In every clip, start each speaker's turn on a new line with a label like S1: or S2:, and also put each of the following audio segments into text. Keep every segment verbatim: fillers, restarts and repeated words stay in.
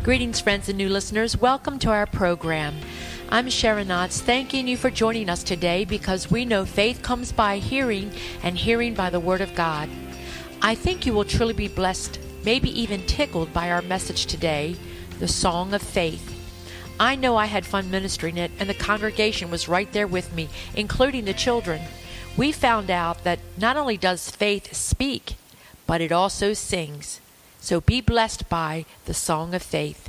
S1: Greetings, friends and new listeners. Welcome to our program. I'm Sharon Knotts, thanking you for joining us today because we know faith comes by hearing and hearing by the Word of God. I think you will truly be blessed, maybe even tickled by our message today, the Song of Faith. I know I had fun ministering it, and the congregation was right there with me, including the children. We found out that not only does faith speak, but it also sings. So be blessed by the Song of Faith.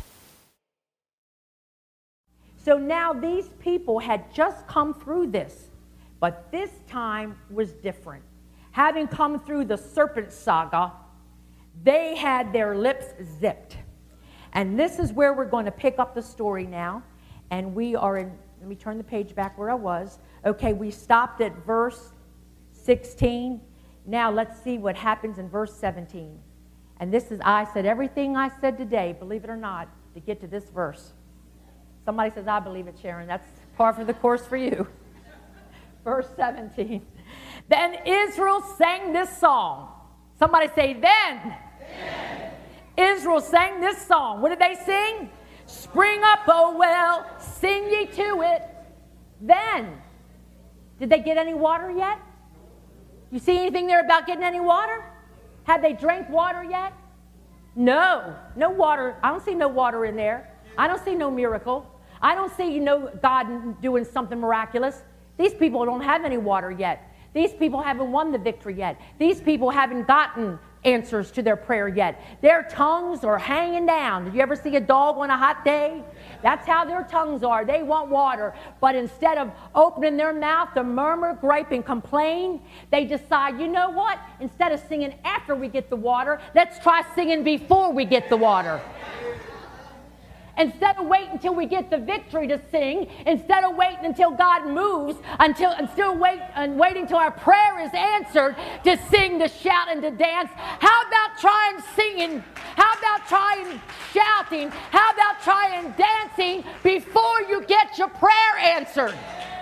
S2: So now these people had just come through this, but this time was different. Having come through the serpent saga, they had their lips zipped. And this is where we're going to pick up the story now. And we are in, let me turn the page back where I was. Okay, we stopped at verse sixteen. Now let's see what happens in verse seventeen. And this is, I said everything I said today, believe it or not, to get to this verse. Somebody says, I believe it, Sharon. That's par for the course for you. Verse seventeen. Then Israel sang this song. Somebody say, then. then. Israel sang this song. What did they sing? Spring up, O well, sing ye to it. Then. Did they get any water yet? You see anything there about getting any water? Have they drank water yet? No. No water. I don't see no water in there. I don't see no miracle. I don't see, you know, God doing something miraculous. These people don't have any water yet. These people haven't won the victory yet. These people haven't gotten answers to their prayer yet. Their tongues are hanging down. Did you ever see a dog on a hot day? That's how their tongues are. They want water. But instead of opening their mouth to murmur, gripe, and complain, they decide, you know what? Instead of singing after we get the water, let's try singing before we get the water. Instead of waiting until we get the victory to sing, instead of waiting until God moves, until and still wait and waiting until our prayer is answered to sing, to shout, and to dance, how about trying singing? How about trying shouting? How about trying dancing before you get your prayer answered?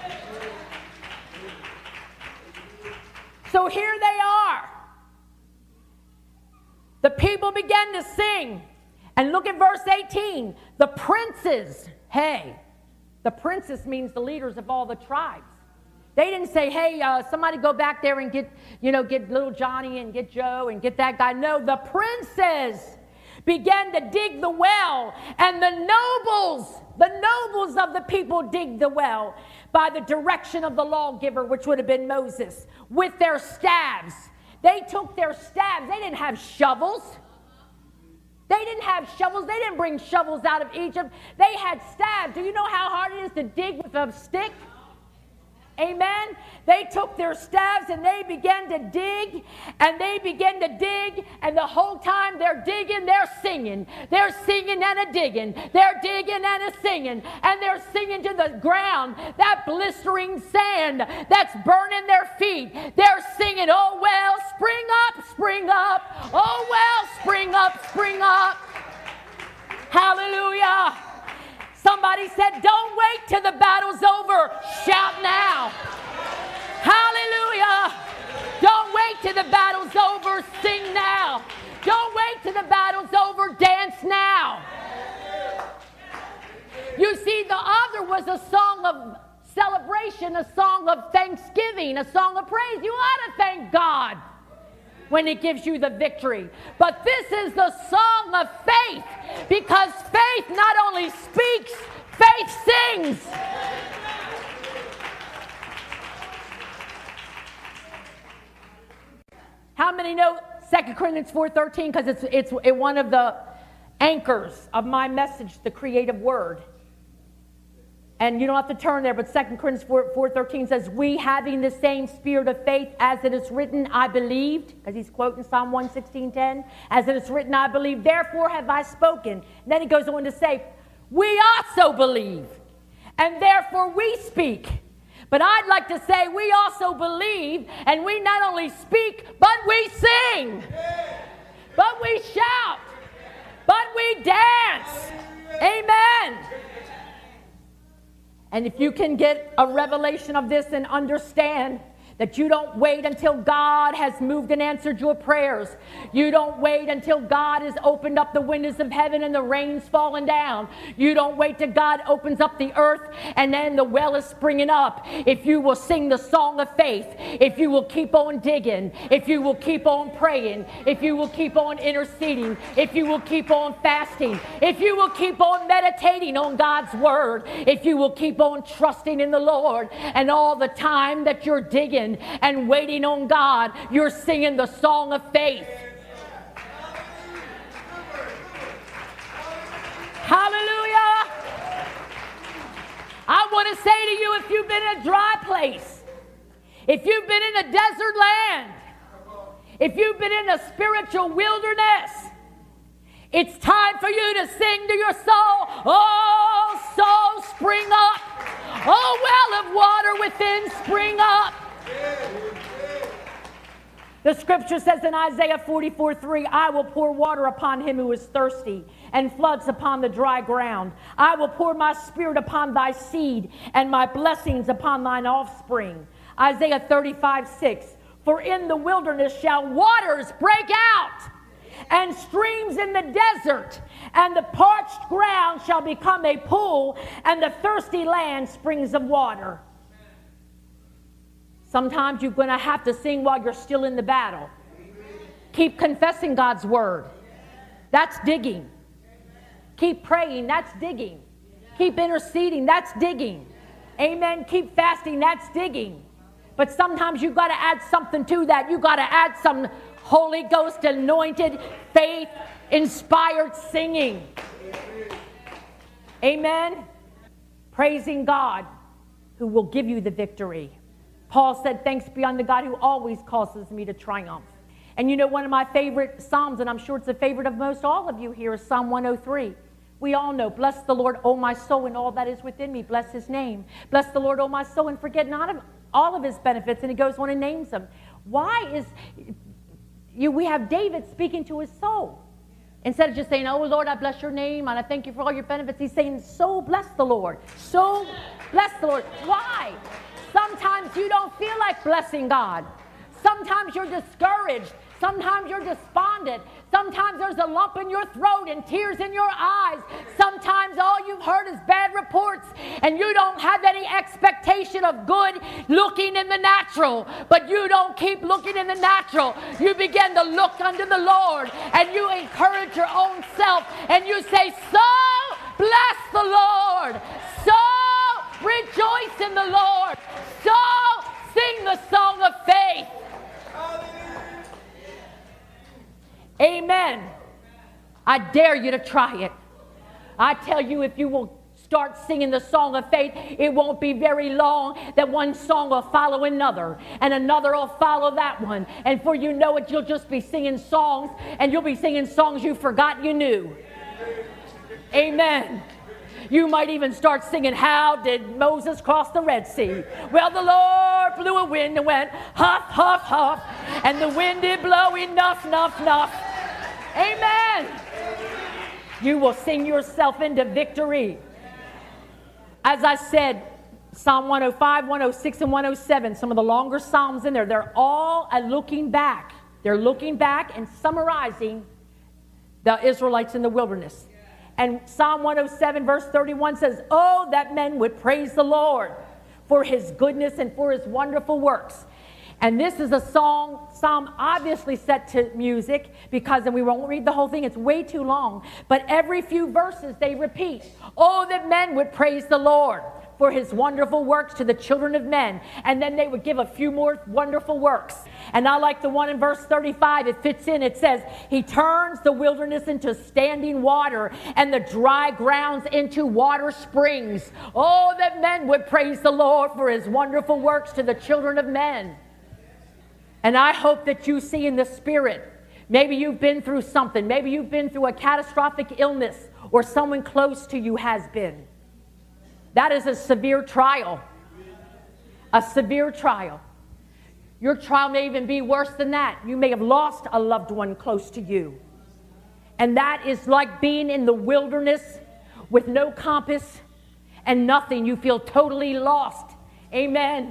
S2: So here they are. The people began to sing. And look at verse eighteen. The princes, hey, the princes means the leaders of all the tribes. They didn't say, hey, uh, somebody go back there and get, you know, get little Johnny and get Joe and get that guy. No, the princes began to dig the well, and the nobles, the nobles of the people dig the well by the direction of the lawgiver, which would have been Moses, with their staves. They took their staves. They didn't have shovels. They didn't have shovels. They didn't bring shovels out of Egypt. They had staves. Do you know how hard it is to dig with a stick? Amen? They took their staves and they began to dig, and they began to dig, and the whole time they're digging, they're singing. They're singing and a digging. They're digging and a singing. And they're singing to the ground, that blistering sand that's burning their feet. They're singing, oh well, spring up, spring up. Oh well, spring up, spring up. Hallelujah. Somebody said, don't wait till the battle's over. Shout now. Hallelujah. Don't wait till the battle's over. Sing now. Don't wait till the battle's over. Dance now. You see, the other was a song of celebration, a song of thanksgiving, a song of praise. You ought to thank God when He gives you the victory. But this is the song of faith, because faith not only speaks, faith sings. How many know Second Corinthians four thirteen? Because it's, it's it's one of the anchors of my message, the creative word. And you don't have to turn there, but Second Corinthians four thirteen says, we having the same spirit of faith, as it is written, I believed, because he's quoting Psalm one sixteen ten, as it is written, I believe, therefore have I spoken. And then he goes on to say, we also believe, and therefore we speak. But I'd like to say we also believe, and we not only speak, but we sing, but we shout, but we dance. Amen. And if you can get a revelation of this and understand That you don't wait until God has moved and answered your prayers. You don't wait until God has opened up the windows of heaven and the rain's falling down. You don't wait till God opens up the earth and then the well is springing up. If you will sing the song of faith, if you will keep on digging, if you will keep on praying, if you will keep on interceding, if you will keep on fasting, if you will keep on meditating on God's word, if you will keep on trusting in the Lord, and all the time that you're digging and waiting on God, you're singing the song of faith. Hallelujah. I want to say to you, if you've been in a dry place, if you've been in a desert land, if you've been in a spiritual wilderness, it's time for you to sing to your soul, oh, soul, spring up. Oh, well of water within, spring up. The scripture says in Isaiah forty-four three, I will pour water upon him who is thirsty, and floods upon the dry ground. I will pour my spirit upon thy seed, and my blessings upon thine offspring. Isaiah thirty-five six, for in the wilderness shall waters break out, and streams in the desert, and the parched ground shall become a pool, and the thirsty land springs of water. Sometimes you're going to have to sing while you're still in the battle. Keep confessing God's word. That's digging. Keep praying. That's digging. Keep interceding. That's digging. Amen. Keep fasting. That's digging. But sometimes you've got to add something to that. You've got to add some Holy Ghost anointed, faith inspired singing. Amen. Praising God who will give you the victory. Paul said, thanks be unto God who always causes me to triumph. And you know, one of my favorite Psalms, and I'm sure it's a favorite of most all of you here, is Psalm one oh three. We all know, bless the Lord, O my soul, and all that is within me. Bless his name. Bless the Lord, O my soul, and forget not of all of his benefits. And he goes on and names them. Why is you? We have David speaking to his soul. Instead of just saying, oh, Lord, I bless your name, and I thank you for all your benefits. He's saying, so bless the Lord. So bless the Lord. Why? Sometimes you don't feel like blessing God. Sometimes you're discouraged. Sometimes you're despondent. Sometimes there's a lump in your throat and tears in your eyes. Sometimes all you've heard is bad reports, and you don't have any expectation of good looking in the natural. But you don't keep looking in the natural. You begin to look unto the Lord, and you encourage your own self, and you say, so bless the Lord. So rejoice in the Lord. So sing the song of faith. Amen. I dare you to try it. I tell you, if you will start singing the song of faith, it won't be very long that one song will follow another, and another will follow that one. And before you know it, you'll just be singing songs, and you'll be singing songs you forgot you knew. Amen. You might even start singing, how did Moses cross the Red Sea? Well, the Lord blew a wind and went huff, huff, huff, and the wind did blow enough, enough, enough. Amen. You will sing yourself into victory. As I said, Psalm one oh five, one oh six, and one oh seven, some of the longer Psalms in there, they're all a looking back. They're looking back and summarizing the Israelites in the wilderness. And Psalm one oh seven verse thirty-one says, oh, that men would praise the Lord for his goodness and for his wonderful works. And this is a song, psalm obviously set to music, because, and we won't read the whole thing, it's way too long. But every few verses they repeat, oh, that men would praise the Lord for his wonderful works to the children of men. And then they would give a few more wonderful works. And I like the one in verse thirty-five. It fits in. It says, he turns the wilderness into standing water, and the dry grounds into water springs. Oh, that men would praise the Lord for his wonderful works to the children of men. And I hope that you see in the spirit, maybe you've been through something. Maybe you've been through a catastrophic illness, or someone close to you has been. That is a severe trial. A severe trial. Your trial may even be worse than that. You may have lost a loved one close to you. And that is like being in the wilderness with no compass and nothing. You feel totally lost. Amen.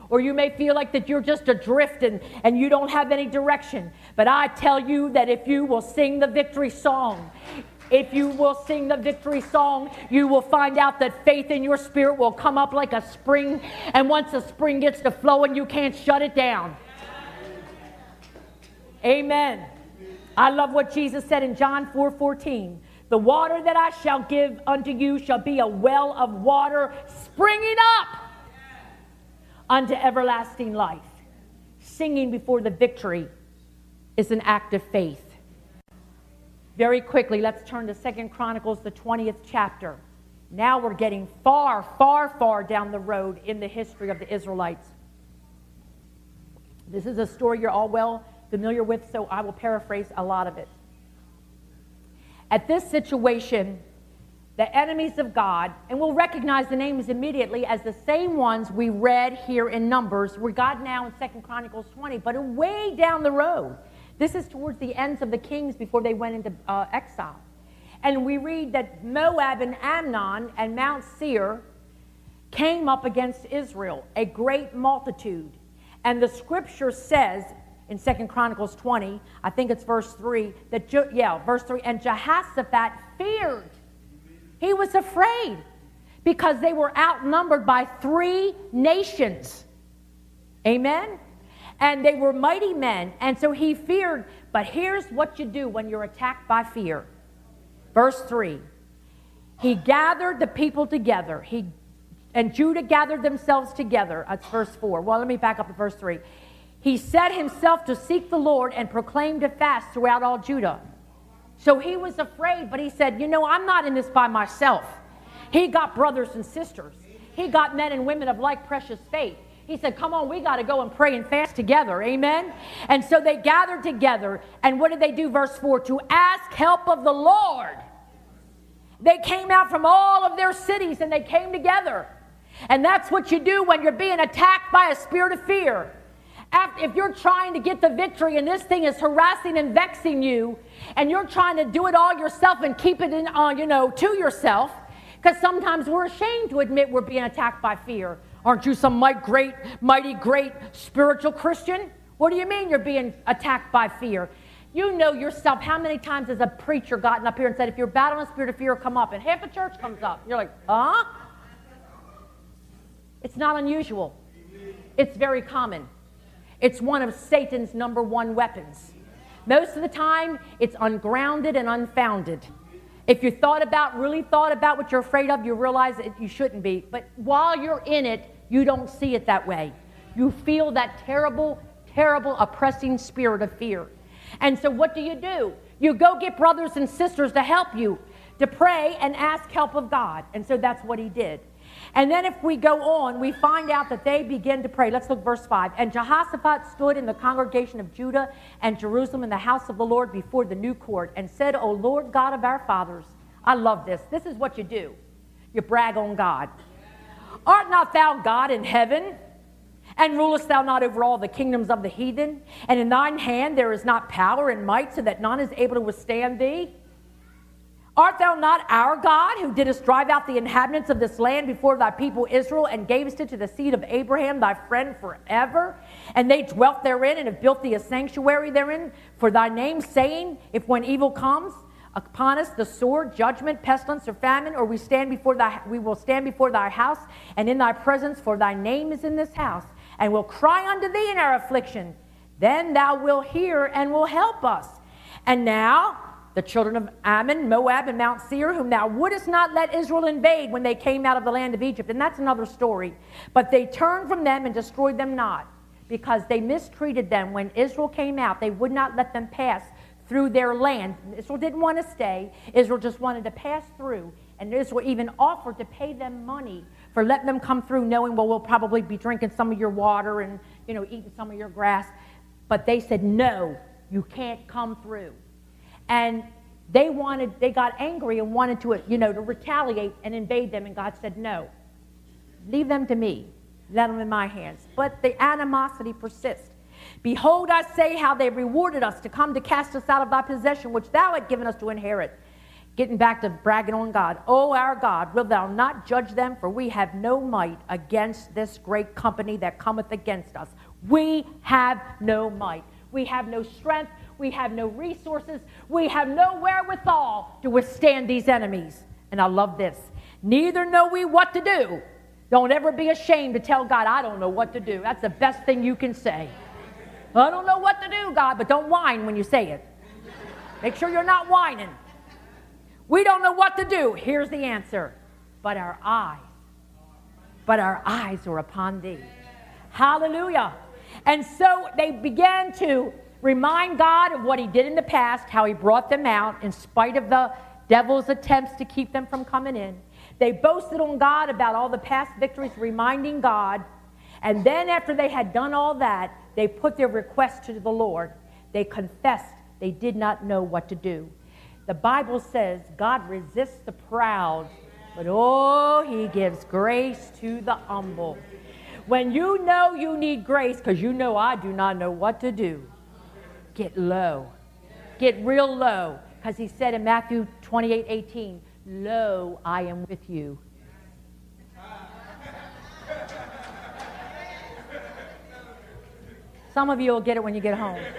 S2: Or you may feel like that you're just adrift and, and you don't have any direction. But I tell you that if you will sing the victory song, if you will sing the victory song, you will find out that faith in your spirit will come up like a spring. And once the spring gets to flowing, you can't shut it down. Amen. I love what Jesus said in John four fourteen. The water that I shall give unto you shall be a well of water springing up unto everlasting life. Singing before the victory is an act of faith. Very quickly, let's turn to Second Chronicles, the twentieth chapter. Now we're getting far, far, far down the road in the history of the Israelites. This is a story you're all well familiar with, so I will paraphrase a lot of it. At this situation, the enemies of God, and we'll recognize the names immediately as the same ones we read here in Numbers. We got now in Second Chronicles twenty, but way down the road. This is towards the ends of the kings before they went into uh, exile. And we read that Moab and Ammon and Mount Seir came up against Israel, a great multitude. And the scripture says in Second Chronicles twenty, I think it's verse three, that, Je- yeah, verse three, and Jehoshaphat feared. He was afraid because they were outnumbered by three nations. Amen? And they were mighty men, and so he feared. But here's what you do when you're attacked by fear. Verse three, he gathered the people together. He and Judah gathered themselves together. That's verse four. Well, let me back up to verse three. He set himself to seek the Lord and proclaimed a fast throughout all Judah. So he was afraid, but he said, you know, I'm not in this by myself. He got brothers and sisters. He got men and women of like precious faith. He said, come on, we got to go and pray and fast together. Amen? And so they gathered together. And what did they do? Verse four, to ask help of the Lord. They came out from all of their cities and they came together. And that's what you do when you're being attacked by a spirit of fear. After, if you're trying to get the victory and this thing is harassing and vexing you, and you're trying to do it all yourself and keep it in, uh, you know, to yourself, because sometimes we're ashamed to admit we're being attacked by fear. Aren't you some mighty great, mighty great spiritual Christian? What do you mean you're being attacked by fear? You know yourself. How many times has a preacher gotten up here and said, if you're battling a spirit of fear, come up, and half the church comes up. You're like, huh? It's not unusual. It's very common. It's one of Satan's number one weapons. Most of the time, it's ungrounded and unfounded. If you thought about, really thought about what you're afraid of, you realize that you shouldn't be. But while you're in it, you don't see it that way. You feel that terrible, terrible, oppressing spirit of fear. And so what do you do? You go get brothers and sisters to help you, to pray and ask help of God. And so that's what he did. And then if we go on, we find out that they begin to pray. Let's look verse five. And Jehoshaphat stood in the congregation of Judah and Jerusalem in the house of the Lord before the new court and said, O Lord God of our fathers. I love this. This is what you do. You brag on God. Art not thou God in heaven? And rulest thou not over all the kingdoms of the heathen? And in thine hand there is not power and might, so that none is able to withstand thee? Art thou not our God, who didst drive out the inhabitants of this land before thy people Israel, and gavest it to the seed of Abraham thy friend forever? And they dwelt therein, and have built thee a sanctuary therein for thy name, saying, if when evil comes upon us, the sword, judgment, pestilence, or famine, or we stand before thy, we will stand before thy house, and in thy presence, for thy name is in this house, and will cry unto thee in our affliction. Then thou wilt hear and will help us. And now the children of Ammon, Moab, and Mount Seir, whom thou wouldest not let Israel invade when they came out of the land of Egypt. And that's another story. But they turned from them and destroyed them not, because they mistreated them. When Israel came out, they would not let them pass through their land. Israel didn't want to stay. Israel just wanted to pass through. And Israel even offered to pay them money for letting them come through, knowing, well, we'll probably be drinking some of your water and, you know, eating some of your grass. But they said, no, you can't come through. And they wanted, they got angry and wanted to, you know, to retaliate and invade them. And God said, no, leave them to me. Let them in my hands. But the animosity persists. Behold, I say how they rewarded us to come to cast us out of thy possession, which thou had given us to inherit. Getting back to bragging on God. Oh, our God, wilt thou not judge them? For we have no might against this great company that cometh against us. We have no might. We have no strength. We have no resources. We have no wherewithal to withstand these enemies. And I love this. Neither know we what to do. Don't ever be ashamed to tell God, I don't know what to do. That's the best thing you can say. I don't know what to do, God, but don't whine when you say it. Make sure you're not whining. We don't know what to do. Here's the answer. But our eyes, but our eyes are upon thee. Hallelujah. And so they began to remind God of what he did in the past, how he brought them out in spite of the devil's attempts to keep them from coming in. They boasted on God about all the past victories, reminding God. And then after they had done all that, they put their request to the Lord. They confessed they did not know what to do. The Bible says God resists the proud, but oh, he gives grace to the humble. When you know you need grace, because you know I do not know what to do, get low. Get real low. Because he said in Matthew twenty-eight eighteen, lo, I am with you. Some of you will get it when you get home.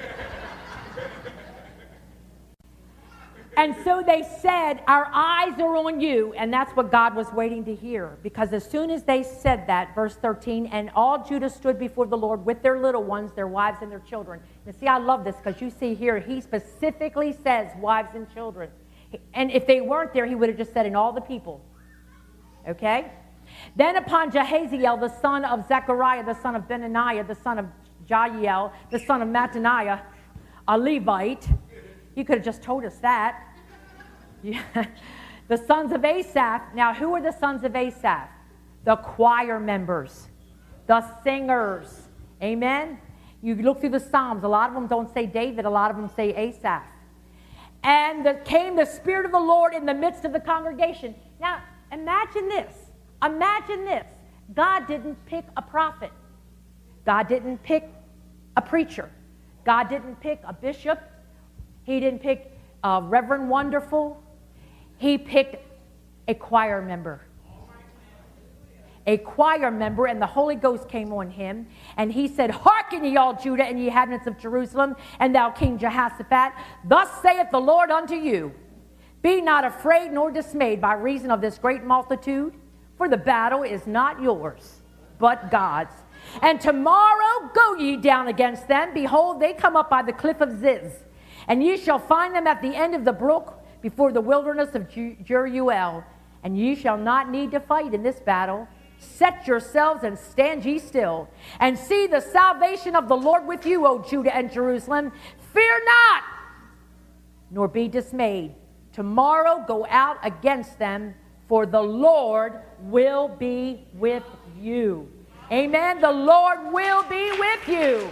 S2: And so they said, our eyes are on you. And that's what God was waiting to hear. Because as soon as they said that, verse thirteen, and all Judah stood before the Lord with their little ones, their wives and their children. And see, I love this because you see here, he specifically says wives and children. And if they weren't there, he would have just said, in all the people. Okay? Then upon Jehaziel, the son of Zechariah, the son of Benaniah, the son of Jael, the son of Mattaniah, a Levite. You could have just told us that. Yeah. The sons of Asaph. Now, who are the sons of Asaph? The choir members, the singers. Amen? You look through the Psalms. A lot of them don't say David. A lot of them say Asaph. And the, came the Spirit of the Lord in the midst of the congregation. Now, imagine this. Imagine this. God didn't pick a prophet. God didn't pick a preacher. God didn't pick a bishop. He didn't pick a Reverend Wonderful. He picked a choir member. A choir member, and the Holy Ghost came on him, and he said, hearken ye all Judah and ye inhabitants of Jerusalem, and thou King Jehoshaphat, thus saith the Lord unto you, be not afraid nor dismayed by reason of this great multitude, for the battle is not yours, but God's. And tomorrow go ye down against them. Behold, they come up by the cliff of Ziz, and ye shall find them at the end of the brook before the wilderness of Jeruel. And ye shall not need to fight in this battle. Set yourselves and stand ye still, and see the salvation of the Lord with you, O Judah and Jerusalem. Fear not, nor be dismayed. Tomorrow go out against them, for the Lord will be with you. Amen. The Lord will be with you.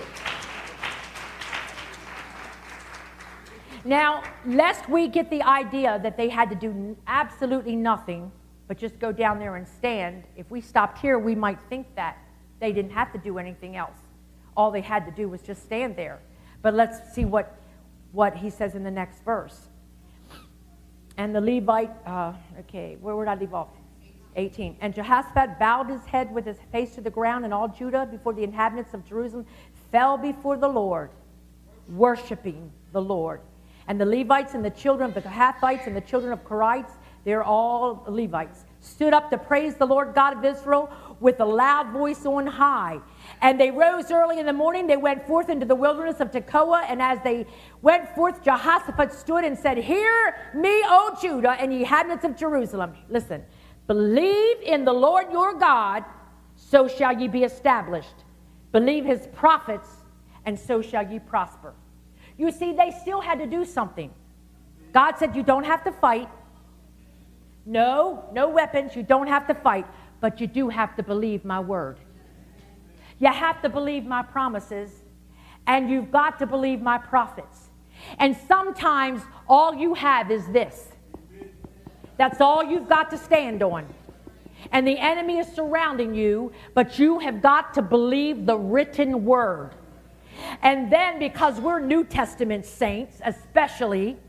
S2: Now, lest we get the idea that they had to do absolutely nothing, but just go down there and stand, if we stopped here, we might think that they didn't have to do anything else. All they had to do was just stand there. But let's see what, what he says in the next verse. And the Levite, uh, okay, where would I leave off? eighteen. And Jehoshaphat bowed his head with his face to the ground, and all Judah before the inhabitants of Jerusalem fell before the Lord, worshiping the Lord. And the Levites and the children of the Kohathites and the children of Korites, they're all Levites, stood up to praise the Lord God of Israel with a loud voice on high. And they rose early in the morning. They went forth into the wilderness of Tekoa. And as they went forth, Jehoshaphat stood and said, hear me, O Judah, and ye inhabitants of Jerusalem. Listen, believe in the Lord your God, so shall ye be established. Believe his prophets, and so shall ye prosper. You see, they still had to do something. God said, you don't have to fight. No, no weapons. You don't have to fight. But you do have to believe my word. You have to believe my promises. And you've got to believe my prophets. And sometimes all you have is this. That's all you've got to stand on. And the enemy is surrounding you, but you have got to believe the written word. And then, because we're New Testament saints, especially,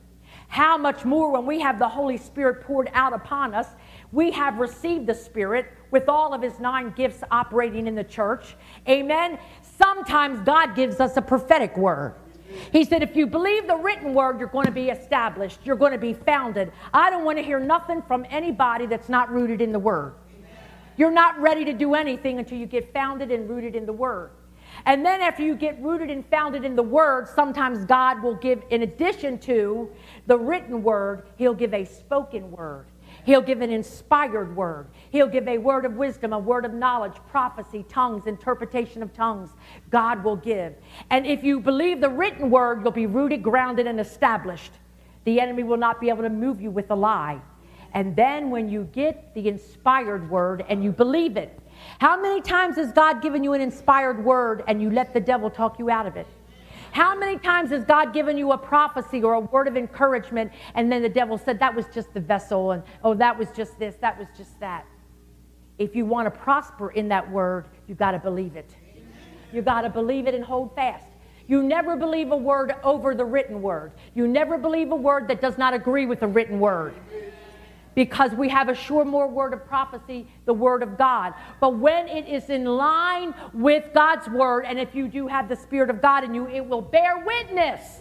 S2: how much more when we have the Holy Spirit poured out upon us? We have received the Spirit with all of his nine gifts operating in the church. Amen. Sometimes God gives us a prophetic word. He said, if you believe the written word, you're going to be established. You're going to be founded. I don't want to hear nothing from anybody that's not rooted in the word. You're not ready to do anything until you get founded and rooted in the word. And then after you get rooted and founded in the word, sometimes God will give, in addition to the written word, he'll give a spoken word. He'll give an inspired word. He'll give a word of wisdom, a word of knowledge, prophecy, tongues, interpretation of tongues. God will give. And if you believe the written word, you'll be rooted, grounded, and established. The enemy will not be able to move you with a lie. And then when you get the inspired word and you believe it, how many times has God given you an inspired word and you let the devil talk you out of it? How many times has God given you a prophecy or a word of encouragement and then the devil said that was just the vessel and oh that was just this, that was just that. If you want to prosper in that word, you've got to believe it. You've got to believe it and hold fast. You never believe a word over the written word. You never believe a word that does not agree with the written word. Because we have a sure more word of prophecy, the word of God. But when it is in line with God's word, and if you do have the Spirit of God in you, it will bear witness.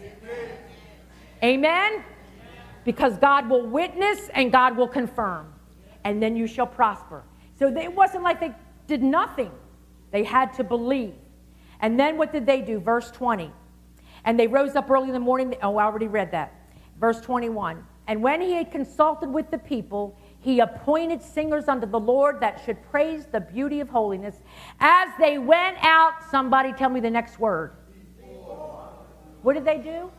S2: Amen? Amen? Because God will witness and God will confirm. And then you shall prosper. So it wasn't like they did nothing. They had to believe. And then what did they do? Verse twenty. And they rose up early in the morning. Oh, I already read that. Verse twenty-one. And when he had consulted with the people, he appointed singers unto the Lord that should praise the beauty of holiness. As they went out, somebody tell me the next word. Before. What did they do?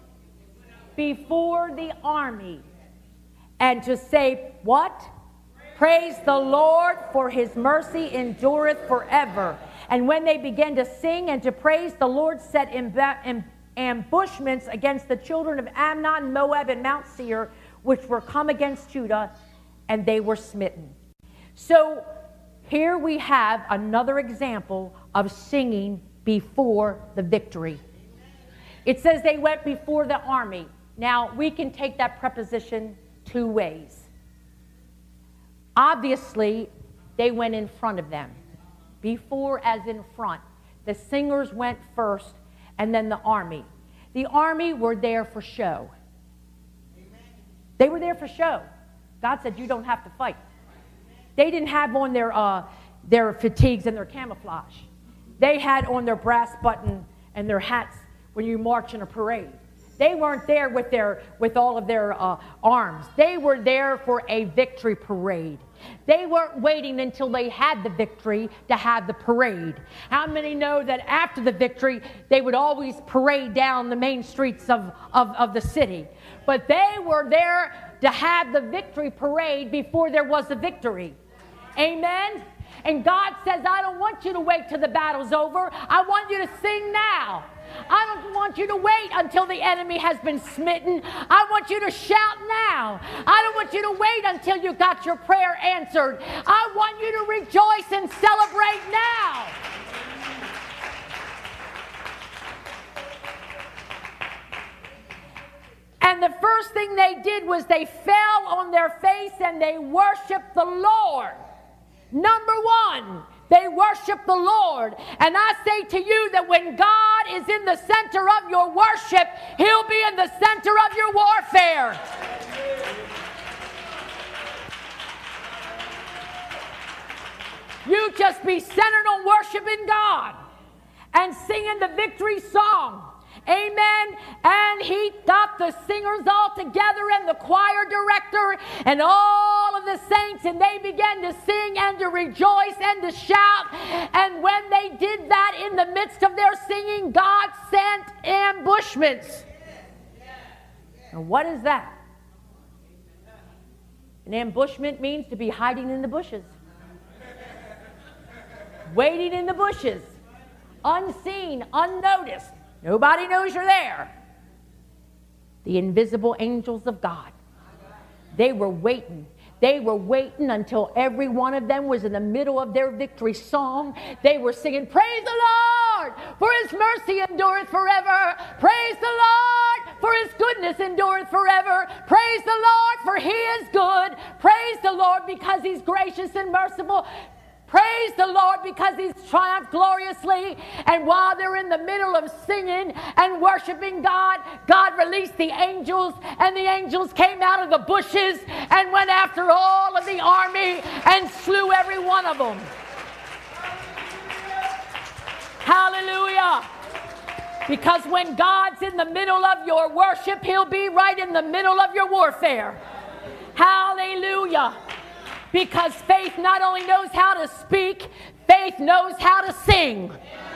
S2: Before the army. And to say, what? Praise the Lord, for his mercy endureth forever. And when they began to sing and to praise, the Lord set amb- ambushments against the children of Ammon, Moab, and Mount Seir, which were come against Judah, and they were smitten. So here we have another example of singing before the victory. It says they went before the army. Now, we can take that preposition two ways. Obviously, they went in front of them. Before as in front. The singers went first, and then the army. The army were there for show. They were there for show. God said, you don't have to fight. They didn't have on their, uh, their fatigues and their camouflage. They had on their brass button and their hats when you march in a parade. They weren't there with, their, with all of their uh, arms. They were there for a victory parade. They weren't waiting until they had the victory to have the parade. How many know that after the victory, they would always parade down the main streets of, of, of the city? But they were there to have the victory parade before there was a victory. Amen? And God says, I don't want you to wait till the battle's over. I want you to sing now. I don't want you to wait until the enemy has been smitten. I want you to shout now. I don't want you to wait until you got your prayer answered. I want you to rejoice and celebrate now. And the first thing they did was they fell on their face and they worshiped the Lord. Number one, they worship the Lord. And I say to you that when God is in the center of your worship, he'll be in the center of your warfare. You just be centered on worshiping God and singing the victory song. Amen. And he got the singers all together and the choir director and all of the saints, and they began to sing and to rejoice and to shout. And when they did that, in the midst of their singing, God sent ambushments. And what is that? An ambushment means to be hiding in the bushes, waiting in the bushes, unseen, unnoticed. Nobody knows you're there. The invisible angels of God. They were waiting. They were waiting until every one of them was in the middle of their victory song. They were singing, praise the Lord, for his mercy endureth forever. Praise the Lord, for his good goodness endureth forever. Praise the Lord, for he is good. Praise the Lord because he's gracious and merciful. Praise the Lord because he's triumphed gloriously. And while they're in the middle of singing and worshiping God, God released the angels, and the angels came out of the bushes and went after all of the army and slew every one of them. Hallelujah. Because when God's in the middle of your worship, he'll be right in the middle of your warfare. Hallelujah. Because faith not only knows how to speak, faith knows how to sing.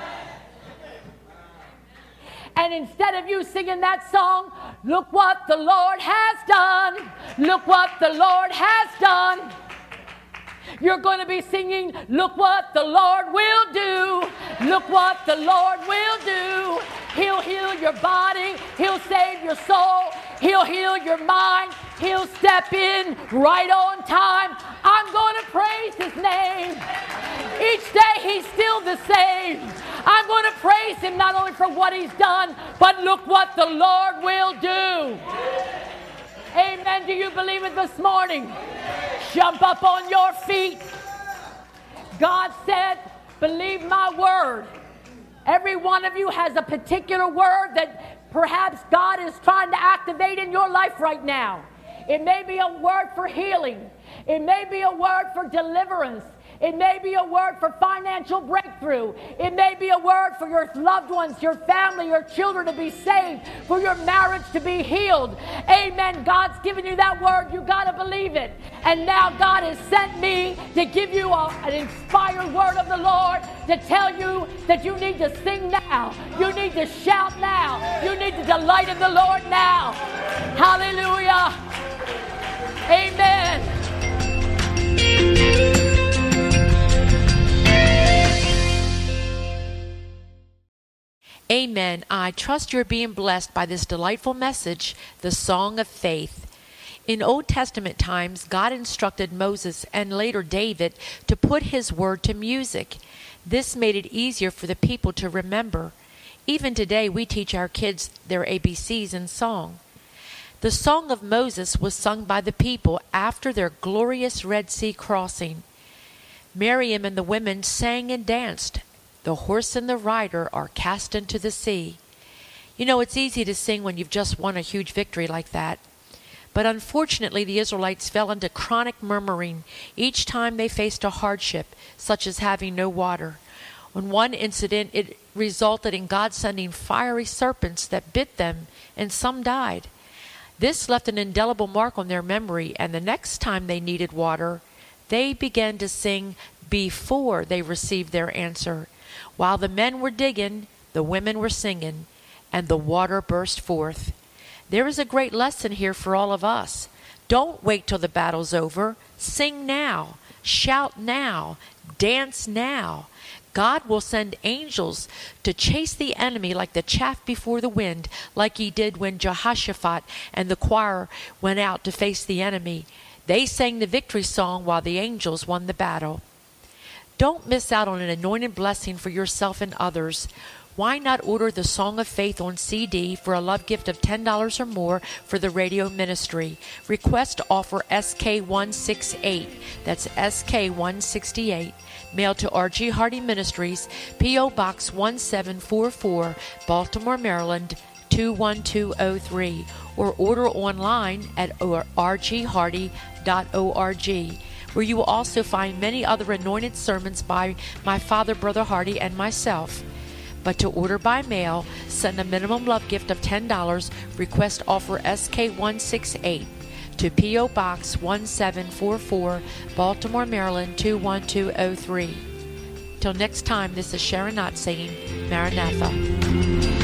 S2: And instead of you singing that song, look what the Lord has done, look what the Lord has done, you're going to be singing, look what the Lord will do, look what the Lord will do. He'll heal your body, he'll save your soul, he'll heal your mind, he'll step in right on time. I'm going to praise his name. Each day he's still the same. I'm going to praise him not only for what he's done, but look what the Lord will do. Amen. Do you believe it this morning? Jump up on your feet. God said, believe my word. Every one of you has a particular word that perhaps God is trying to activate in your life right now. It may be a word for healing. It may be a word for deliverance. It may be a word for financial breakthrough. It may be a word for your loved ones, your family, your children to be saved, for your marriage to be healed. Amen. God's given you that word. You got to believe it. And now God has sent me to give you a, an inspired word of the Lord to tell you that you need to sing now. You need to shout now. You need to delight in the Lord now. Hallelujah. Amen.
S1: Amen. I trust you're being blessed by this delightful message, the Song of Faith. In Old Testament times, God instructed Moses and later David to put his word to music. This made it easier for the people to remember. Even today, we teach our kids their A B Cs in song. The Song of Moses was sung by the people after their glorious Red Sea crossing. Miriam and the women sang and danced. The horse and the rider are cast into the sea. You know, it's easy to sing when you've just won a huge victory like that. But unfortunately, the Israelites fell into chronic murmuring each time they faced a hardship, such as having no water. In one incident, it resulted in God sending fiery serpents that bit them, and some died. This left an indelible mark on their memory, and the next time they needed water, they began to sing before they received their answer. While the men were digging, the women were singing, and the water burst forth. There is a great lesson here for all of us. Don't wait till the battle's over. Sing now. Shout now. Dance now. God will send angels to chase the enemy like the chaff before the wind, like he did when Jehoshaphat and the choir went out to face the enemy. They sang the victory song while the angels won the battle. Don't miss out on an anointed blessing for yourself and others. Why not order the Song of Faith on C D for a love gift of ten dollars or more for the radio ministry? Request offer S K one sixty-eight. That's S K one sixty-eight. Mail to R G Hardy Ministries, P O Box one seven four four, Baltimore, Maryland two one two oh three. Or order online at r g hardy dot org. Where you will also find many other anointed sermons by my father, Brother Hardy, and myself. But to order by mail, send a minimum love gift of ten dollars, request offer S K one sixty-eight to P O Box one seven four four, Baltimore, Maryland two one two oh three. Till next time, this is Sharon Knott saying, Maranatha.